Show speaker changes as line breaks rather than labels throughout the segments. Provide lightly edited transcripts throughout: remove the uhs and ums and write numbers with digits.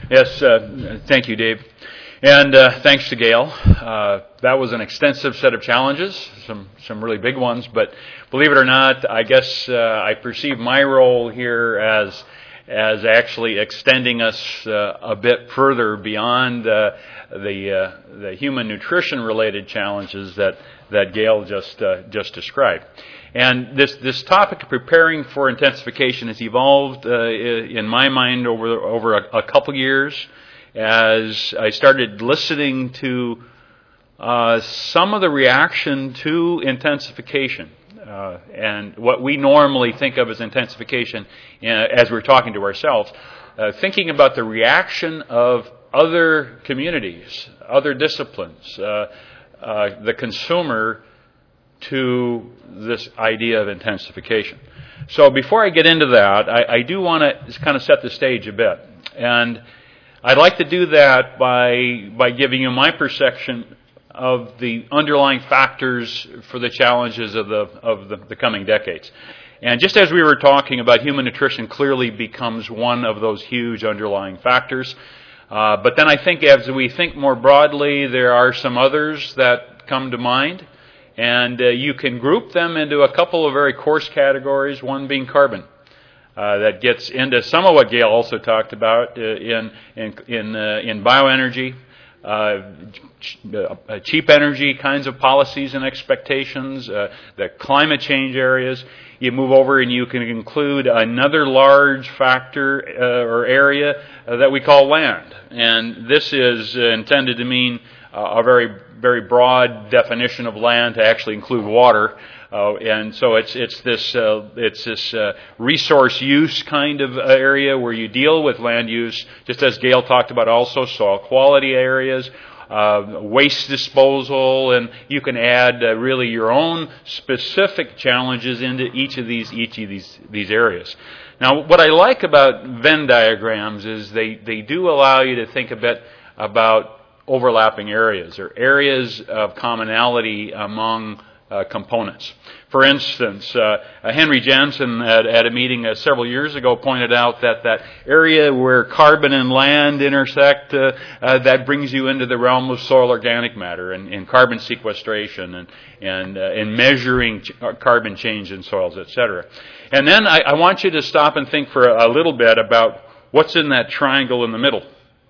Yes, thank you, Dave. And thanks to Gail. That was an extensive set of challenges, some really big ones, but believe it or not, I guess I perceive my role here as actually extending us a bit further beyond the human nutrition related challenges that Gail just described. And this topic of preparing for intensification has evolved in my mind over a couple years as I started listening to some of the reaction to intensification. And what we normally think of as intensification as we're talking to ourselves, thinking about the reaction of other communities, other disciplines, the consumer to this idea of intensification. So before I get into that, I do want to kind of set the stage a bit. And I'd like to do that by giving you my perception of the underlying factors for the challenges of the coming decades. And just as we were talking about, human nutrition clearly becomes one of those huge underlying factors. But then I think as we think more broadly, there are some others that come to mind. And you can group them into a couple of very coarse categories, one being carbon. That gets into some of what Gail also talked about in bioenergy, cheap energy kinds of policies and expectations, the climate change areas. You move over and you can include another large factor or area that we call land. And this is intended to mean a very, very broad definition of land to actually include water. And so it's this resource use kind of area where you deal with land use, just as Gail talked about, also soil quality areas, waste disposal, and you can add really your own specific challenges into each of these areas. Now, what I like about Venn diagrams is they do allow you to think a bit about overlapping areas or areas of commonality among components. For instance, Henry Jansen at a meeting several years ago pointed out that area where carbon and land intersect, that brings you into the realm of soil organic matter and carbon sequestration and measuring carbon change in soils, etc. And then I want you to stop and think for a little bit about what's in that triangle in the middle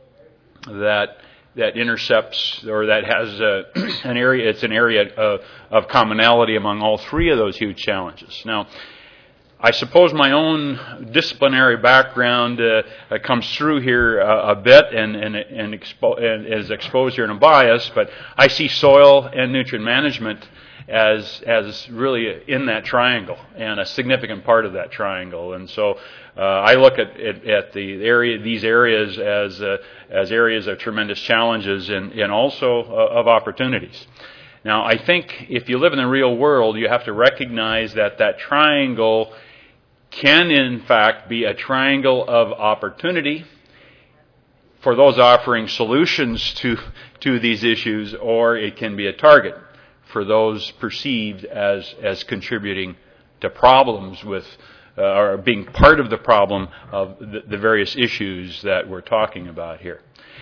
that intercepts or that has an area. It's an area of commonality among all three of those huge challenges. Now, I suppose my own disciplinary background comes through here a bit and is exposed here in a bias, but I see soil and nutrient management as really in that triangle and a significant part of that triangle. And so I look at these areas as areas of tremendous challenges and also of opportunities. Now, I think if you live in the real world, you have to recognize that triangle can in fact be a triangle of opportunity for those offering solutions to these issues, or it can be a target for those perceived as contributing to problems with or being part of the problem of the various issues that we're talking about here.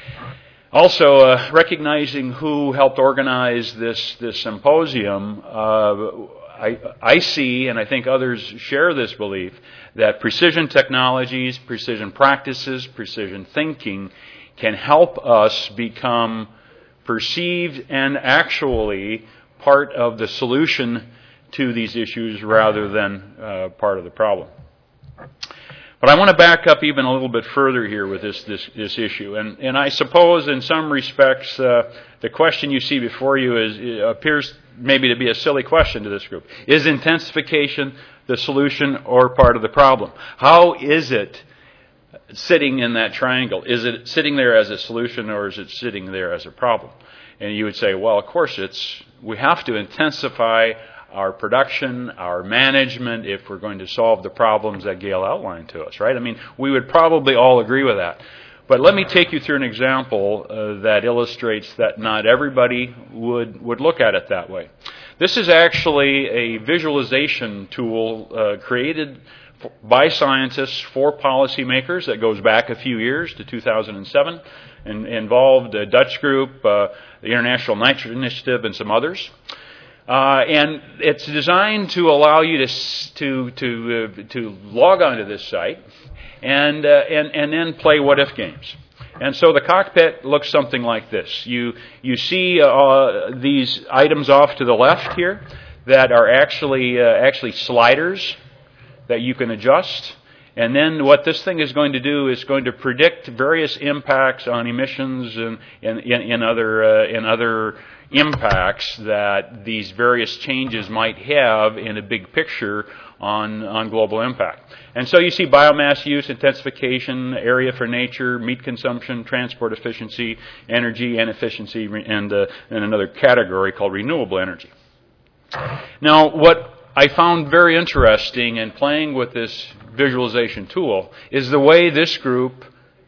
Also, recognizing who helped organize this symposium, I see, and I think others share this belief, that precision technologies, precision practices, precision thinking can help us become perceived and actually part of the solution to these issues rather than part of the problem. But I want to back up even a little bit further here with this issue. And I suppose in some respects the question you see before you appears maybe to be a silly question to this group. Is intensification the solution or part of the problem? How is it sitting in that triangle? Is it sitting there as a solution or is it sitting there as a problem? And you would say, well, of course we have to intensify our production, our management, if we're going to solve the problems that Gail outlined to us, right? I mean, we would probably all agree with that. But let me take you through an example that illustrates that not everybody would look at it that way. This is actually a visualization tool created by scientists for policymakers that goes back a few years to 2007 and involved a Dutch group, the International Nitrogen Initiative, and some others. And it's designed to allow you to log onto this site and then play what-if games. And so the cockpit looks something like this. You see these items off to the left here that are actually sliders that you can adjust. And then what this thing is going to do is going to predict various impacts on emissions and in other impacts that these various changes might have in a big picture on global impact. And so you see biomass use, intensification, area for nature, meat consumption, transport efficiency, energy and efficiency, and another category called renewable energy. Now, what I found very interesting in playing with this visualization tool is the way this group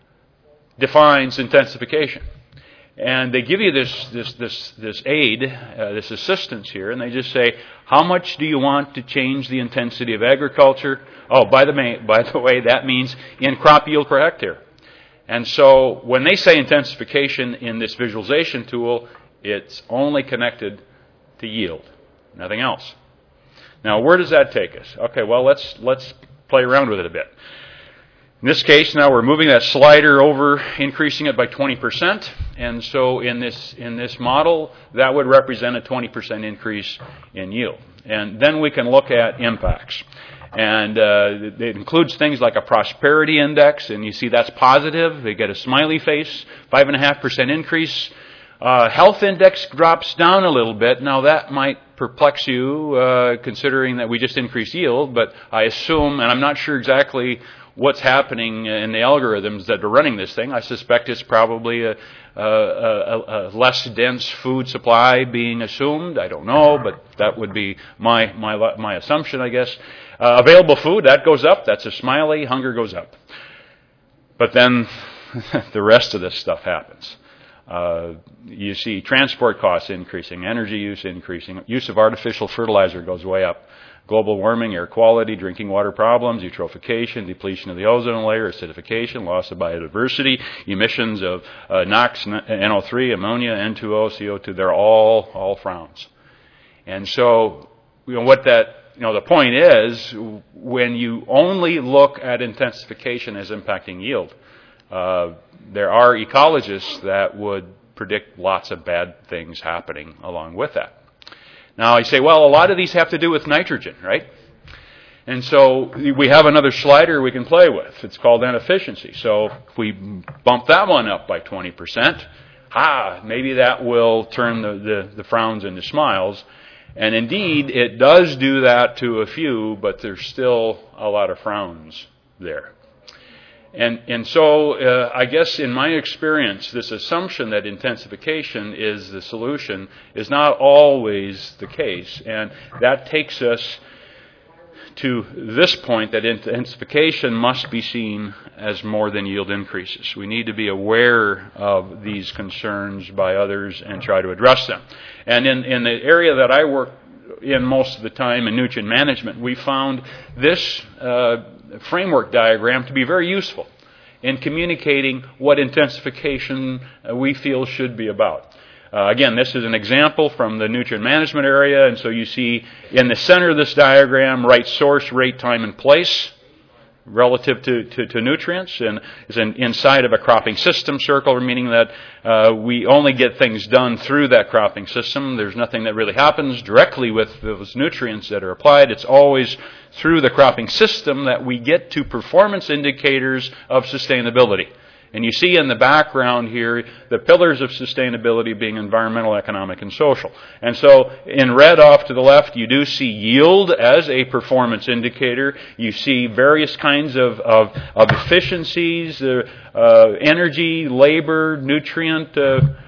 defines intensification. And they give you this aid, this assistance here, and they just say, how much do you want to change the intensity of agriculture? Oh, by the way, that means in crop yield per hectare. And so when they say intensification in this visualization tool, it's only connected to yield, nothing else. Now, where does that take us? Okay, well, let's play around with it a bit. In this case, now we're moving that slider over, increasing it by 20%. And so in this model, that would represent a 20% increase in yield. And then we can look at impacts. And it includes things like a prosperity index, and you see that's positive. They get a smiley face, 5.5% increase. Health index drops down a little bit. Now that might perplex you, considering that we just increased yield, but I assume, and I'm not sure exactly what's happening in the algorithms that are running this thing. I suspect it's probably a less dense food supply being assumed. I don't know, but that would be my assumption, I guess. Available food, that goes up. That's a smiley. Hunger goes up. But then the rest of this stuff happens. You see transport costs increasing, energy use increasing, use of artificial fertilizer goes way up. Global warming, air quality, drinking water problems, eutrophication, depletion of the ozone layer, acidification, loss of biodiversity, emissions of NOx, NO3, ammonia, N2O, CO2, they're all frowns. And so, the point is, when you only look at intensification as impacting yield, there are ecologists that would predict lots of bad things happening along with that. Now, you say, well, a lot of these have to do with nitrogen, right? And so we have another slider we can play with. It's called inefficiency. So if we bump that one up by 20%, maybe that will turn the frowns into smiles. And indeed, it does do that to a few, but there's still a lot of frowns there. And so I guess in my experience, this assumption that intensification is the solution is not always the case. And that takes us to this point that intensification must be seen as more than yield increases. We need to be aware of these concerns by others and try to address them. And in the area that I work in most of the time in nutrient management, we found this framework diagram to be very useful in communicating what intensification we feel should be about. Again, this is an example from the nutrient management area, and so you see in the center of this diagram, right source, rate, time, and place relative to nutrients, and is inside of a cropping system circle, meaning that we only get things done through that cropping system. There's nothing that really happens directly with those nutrients that are applied. It's always through the cropping system that we get to performance indicators of sustainability. And you see in the background here the pillars of sustainability being environmental, economic, and social. And so in red off to the left, you do see yield as a performance indicator. You see various kinds of efficiencies, energy, labor, nutrient,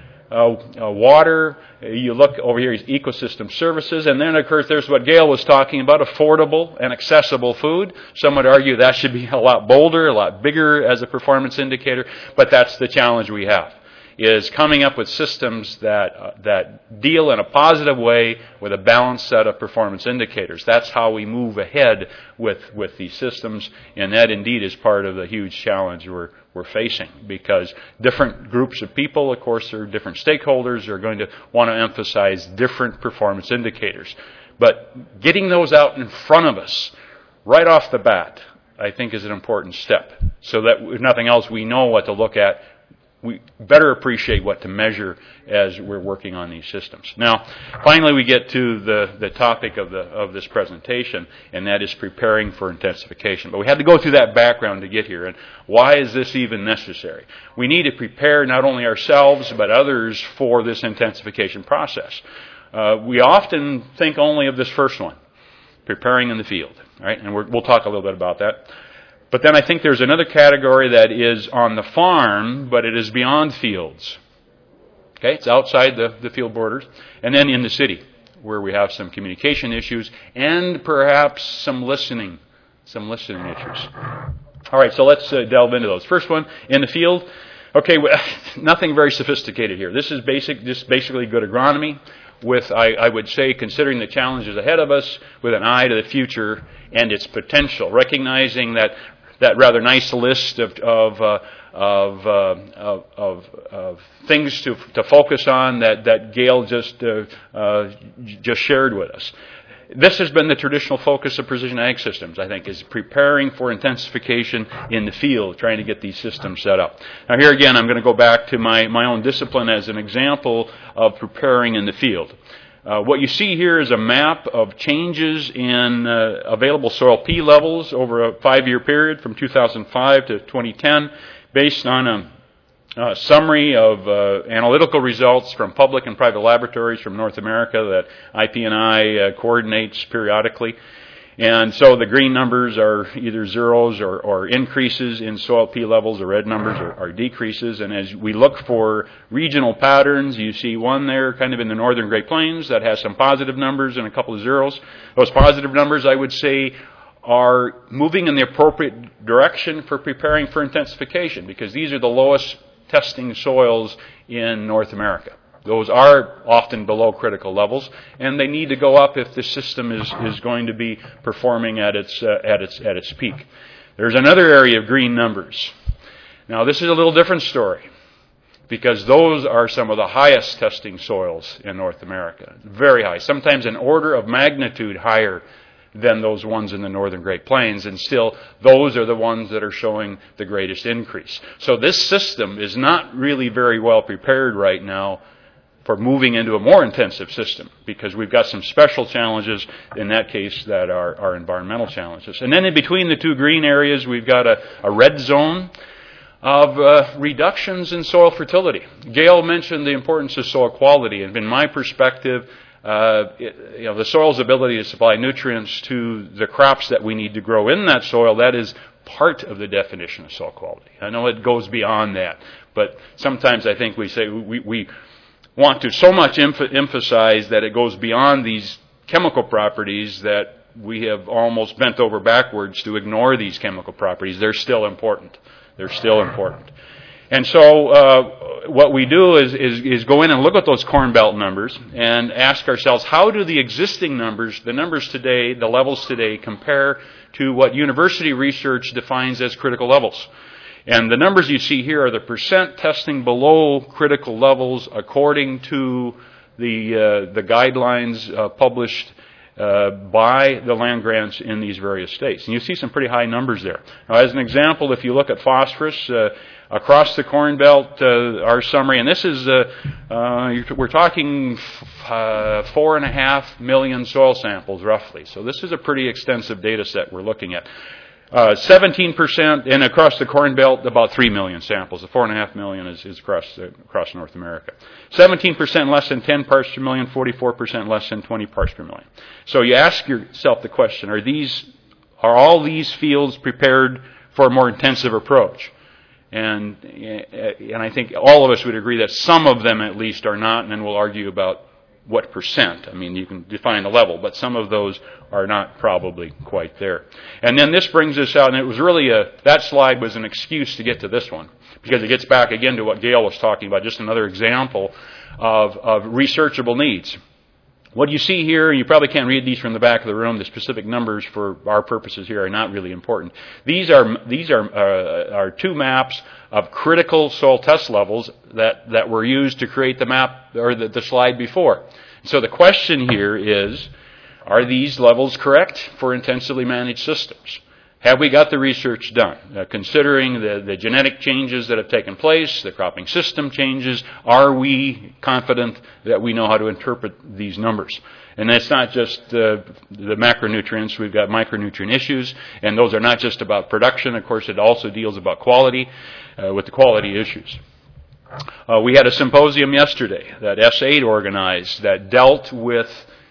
water. You look over here, ecosystem services, and then of course there's what Gail was talking about, affordable and accessible food. Some would argue that should be a lot bolder, a lot bigger as a performance indicator, but that's the challenge we have. is coming up with systems that deal in a positive way with a balanced set of performance indicators. That's how we move ahead with these systems, and that indeed is part of the huge challenge we're facing, because different groups of people, of course, or different stakeholders are going to want to emphasize different performance indicators. But getting those out in front of us right off the bat, I think, is an important step, so that if nothing else, we know what to look at. We better appreciate what to measure as we're working on these systems. Now, finally, we get to the topic of this presentation, and that is preparing for intensification. But we had to go through that background to get here. And why is this even necessary? We need to prepare not only ourselves but others for this intensification process. We often think only of this first one, preparing in the field, right? And we'll talk a little bit about that. But then I think there's another category that is on the farm, but it is beyond fields. Okay, it's outside the field borders. And then in the city, where we have some communication issues and perhaps some listening issues. All right, so let's delve into those. First one, in the field. Okay, nothing very sophisticated here. This is basically good agronomy with, I would say, considering the challenges ahead of us with an eye to the future and its potential, recognizing that rather nice list of things to focus on that Gail just shared with us. This has been the traditional focus of precision ag systems, I think, is preparing for intensification in the field, trying to get these systems set up. Now here again, I'm going to go back to my own discipline as an example of preparing in the field. What you see here is a map of changes in available soil P levels over a 5-year period from 2005 to 2010, based on a summary of analytical results from public and private laboratories from North America that IP&I coordinates periodically. And so the green numbers are either zeros or increases in soil P levels. The red numbers are decreases. And as we look for regional patterns, you see one there kind of in the northern Great Plains that has some positive numbers and a couple of zeros. Those positive numbers, I would say, are moving in the appropriate direction for preparing for intensification, because these are the lowest testing soils in North America. Those are often below critical levels, and they need to go up if the system is going to be performing at its peak. There's another area of green numbers. Now, this is a little different story, because those are some of the highest testing soils in North America. Very high, sometimes an order of magnitude higher than those ones in the northern Great Plains, and still those are the ones that are showing the greatest increase. So this system is not really very well prepared right now for moving into a more intensive system, because we've got some special challenges in that case that are environmental challenges. And then in between the two green areas, we've got a red zone of reductions in soil fertility. Gail mentioned the importance of soil quality, and in my perspective, the soil's ability to supply nutrients to the crops that we need to grow in that soil, that is part of the definition of soil quality. I know it goes beyond that, but sometimes I think we say we want to so much emphasize that it goes beyond these chemical properties that we have almost bent over backwards to ignore these chemical properties. They're still important. And so what we do is go in and look at those Corn Belt numbers and ask ourselves, how do the existing numbers, the numbers today, the levels today, compare to what university research defines as critical levels? And the numbers you see here are the percent testing below critical levels according to the guidelines published by the land grants in these various states. And you see some pretty high numbers there. Now, as an example, if you look at phosphorus across the Corn Belt, our summary, and this is, we're talking 4.5 million soil samples roughly. So this is a pretty extensive data set we're looking at. 17%, and across the Corn Belt, about 3 million samples. The 4.5 million is across North America. 17% less than 10 parts per million, 44% less than 20 parts per million. So you ask yourself the question, are all these fields prepared for a more intensive approach? And I think all of us would agree that some of them at least are not, and then we'll argue about what percent. I mean, you can define the level, but some of those are not probably quite there. And then this brings us out, and it was really that slide was an excuse to get to this one, because it gets back again to what Gail was talking about, just another example of researchable needs. What you see here, and you probably can't read these from the back of the room, the specific numbers for our purposes here are not really important. These are two maps of critical soil test levels that were used to create the map, or the slide before. So the question here is, are these levels correct for intensively managed systems? Have we got the research done? Considering the genetic changes that have taken place, the cropping system changes, are we confident that we know how to interpret these numbers? And that's not just the macronutrients. We've got micronutrient issues, and those are not just about production. Of course, it also deals about quality, with the quality issues. We had a symposium yesterday that S8 organized that dealt with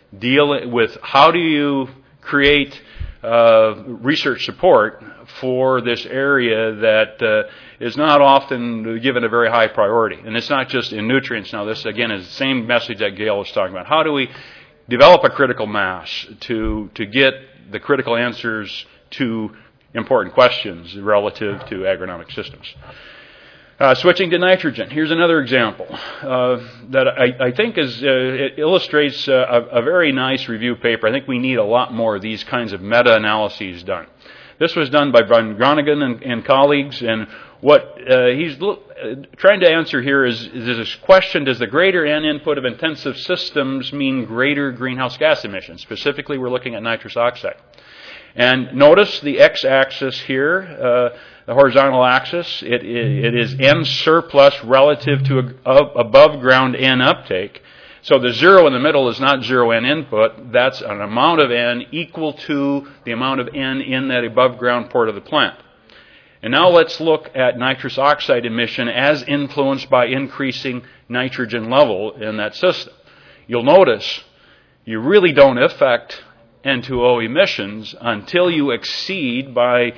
how do you create research support for this area that is not often given a very high priority. And it's not just in nutrients. Now, this, again, is the same message that Gail was talking about. How do we develop a critical mass to get the critical answers to important questions relative to agronomic systems? Switching to nitrogen, here's another example that I think it illustrates a very nice review paper. I think we need a lot more of these kinds of meta-analyses done. This was done by Van Groningen and colleagues, and what he's trying to answer here is this question: does the greater N input of intensive systems mean greater greenhouse gas emissions? Specifically, we're looking at nitrous oxide. And notice the x-axis here, the horizontal axis, it is N surplus relative to above ground N uptake. So the zero in the middle is not zero N input. That's an amount of N equal to the amount of N in that above ground part of the plant. And now let's look at nitrous oxide emission as influenced by increasing nitrogen level in that system. You'll notice you really don't affect N2O emissions until you exceed by,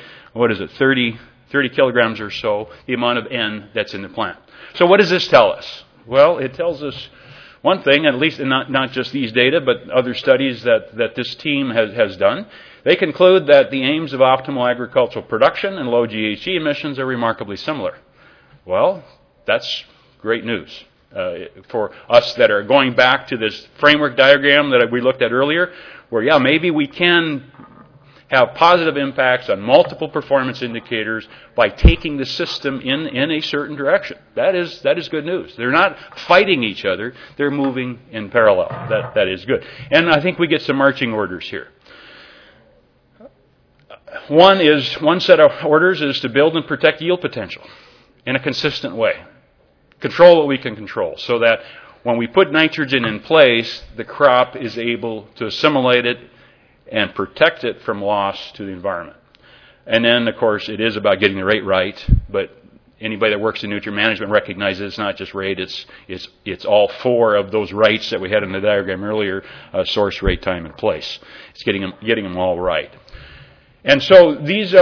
30 kilograms or so, the amount of N that's in the plant. So what does this tell us? Well, it tells us one thing, at least not just these data, but other studies that this team has done. They conclude that the aims of optimal agricultural production and low GHG emissions are remarkably similar. Well, that's great news. For us that are going back to this framework diagram that we looked at earlier, where, maybe we can have positive impacts on multiple performance indicators by taking the system in a certain direction. That is good news. They're not fighting each other. They're moving in parallel. That is good. And I think we get some marching orders here. One set of orders is to build and protect yield potential in a consistent way. Control what we can control, so that when we put nitrogen in place, the crop is able to assimilate it and protect it from loss to the environment. And then, of course, it is about getting the rate right, but anybody that works in nutrient management recognizes it's not just rate, it's all four of those rights that we had in the diagram earlier, source, rate, time, and place. It's getting them all right. And so these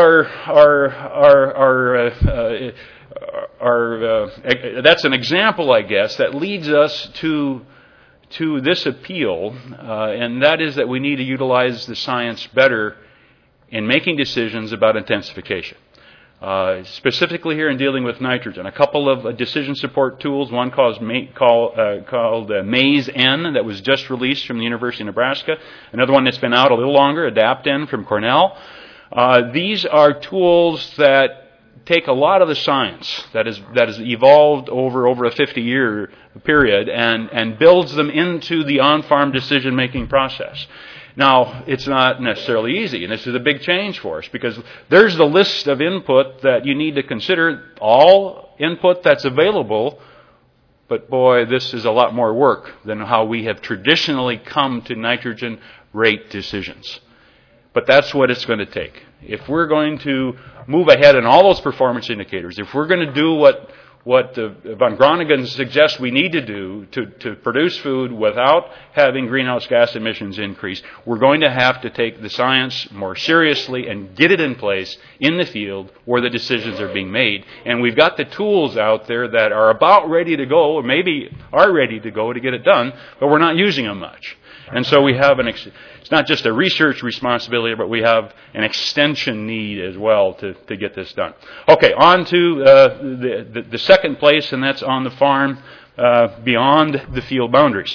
that's an example, I guess, that leads us to this appeal, and that is that we need to utilize the science better in making decisions about intensification. Specifically here in dealing with nitrogen, a couple of decision support tools, one called Maze-N that was just released from the University of Nebraska, another one that's been out a little longer, Adapt-N from Cornell. These are tools that take a lot of the science that has evolved over a 50-year period and builds them into the on-farm decision-making process. Now, it's not necessarily easy, and this is a big change for us, because there's the list of input that you need to consider, all input that's available, but boy, this is a lot more work than how we have traditionally come to nitrogen rate decisions. But that's what it's going to take. If we're going to move ahead in all those performance indicators, if we're going to do what von Groningen suggests we need to do to produce food without having greenhouse gas emissions increase, we're going to have to take the science more seriously and get it in place in the field where the decisions are being made. And we've got the tools out there that are about ready to go, or maybe are ready to go to get it done, but we're not using them much. And so we have it's not just a research responsibility, but we have an extension need as well to get this done. Okay, on to the second place, and that's on the farm beyond the field boundaries.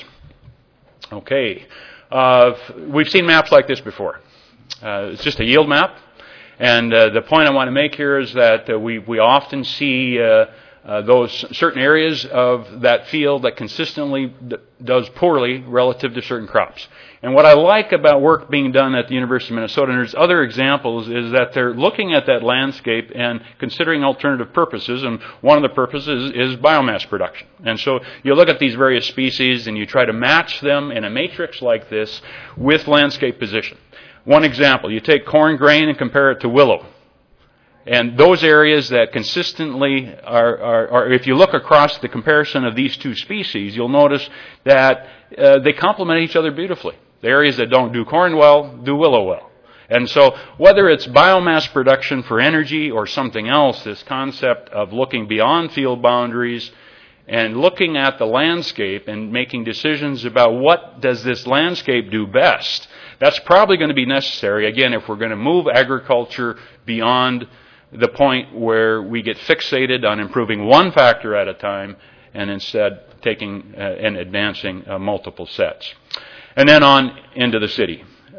Okay, we've seen maps like this before. It's just a yield map, and the point I want to make here is that we often see those certain areas of that field that consistently does poorly relative to certain crops. And what I like about work being done at the University of Minnesota, and there's other examples, is that they're looking at that landscape and considering alternative purposes, and one of the purposes is biomass production. And so you look at these various species and you try to match them in a matrix like this with landscape position. One example, you take corn grain and compare it to willow. And those areas that consistently are, if you look across the comparison of these two species, you'll notice that they complement each other beautifully. The areas that don't do corn well, do willow well. And so whether it's biomass production for energy or something else, this concept of looking beyond field boundaries and looking at the landscape and making decisions about what does this landscape do best, that's probably going to be necessary, again, if we're going to move agriculture beyond the point where we get fixated on improving one factor at a time and instead taking and advancing multiple sets. And then on into the city.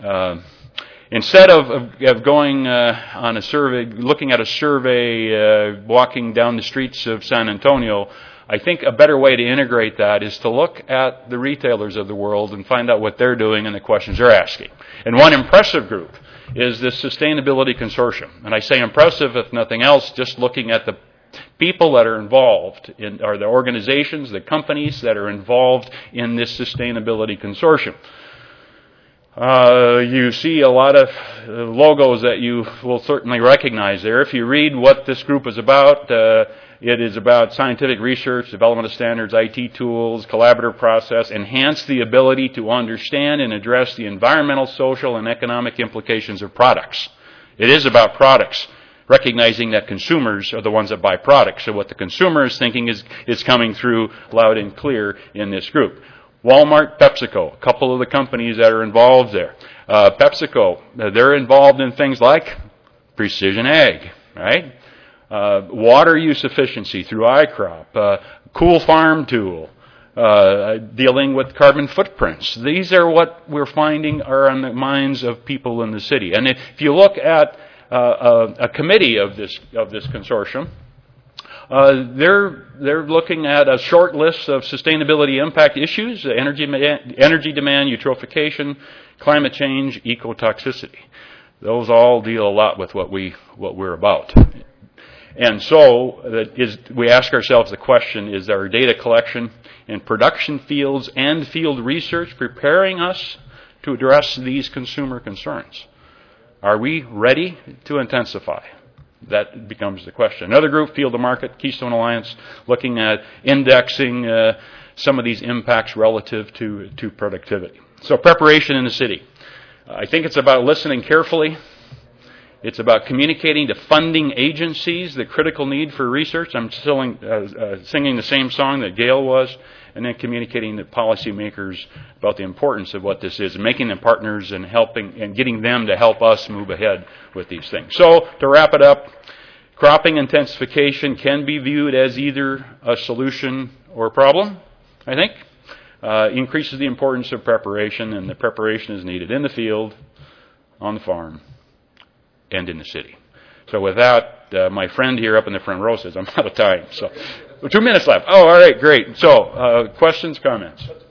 Instead of going on a survey, looking at a survey, walking down the streets of San Antonio, I think a better way to integrate that is to look at the retailers of the world and find out what they're doing and the questions they're asking. And one impressive group is the Sustainability Consortium. And I say impressive, if nothing else, just looking at the people that are involved, or the organizations, the companies that are involved in this Sustainability Consortium. You see a lot of logos that you will certainly recognize there. If you read what this group is about, it is about scientific research, development of standards, IT tools, collaborative process, enhance the ability to understand and address the environmental, social, and economic implications of products. It is about products, recognizing that consumers are the ones that buy products. So what the consumer is thinking is coming through loud and clear in this group. Walmart, PepsiCo, a couple of the companies that are involved there. PepsiCo, they're involved in things like precision ag, right? Water use efficiency through iCrop, Cool Farm Tool, dealing with carbon footprints. These are what we're finding are on the minds of people in the city. And if you look at a committee of this consortium, they're looking at a short list of sustainability impact issues: energy demand, eutrophication, climate change, ecotoxicity. Those all deal a lot with what we're about. And so we ask ourselves the question, is our data collection in production fields and field research preparing us to address these consumer concerns? Are we ready to intensify? That becomes the question. Another group, Field to Market, Keystone Alliance, looking at indexing some of these impacts relative to productivity. So preparation in the city. I think it's about listening carefully. It's about communicating to funding agencies the critical need for research. I'm singing the same song that Gail was, and then communicating to policymakers about the importance of what this is, and making them partners and helping and getting them to help us move ahead with these things. So to wrap it up, cropping intensification can be viewed as either a solution or a problem, I think. Increases the importance of preparation, and the preparation is needed in the field, on the farm, and in the city. So with that, my friend here up in the front row says I'm out of time. So 2 minutes left. Oh, all right, great. So questions, comments?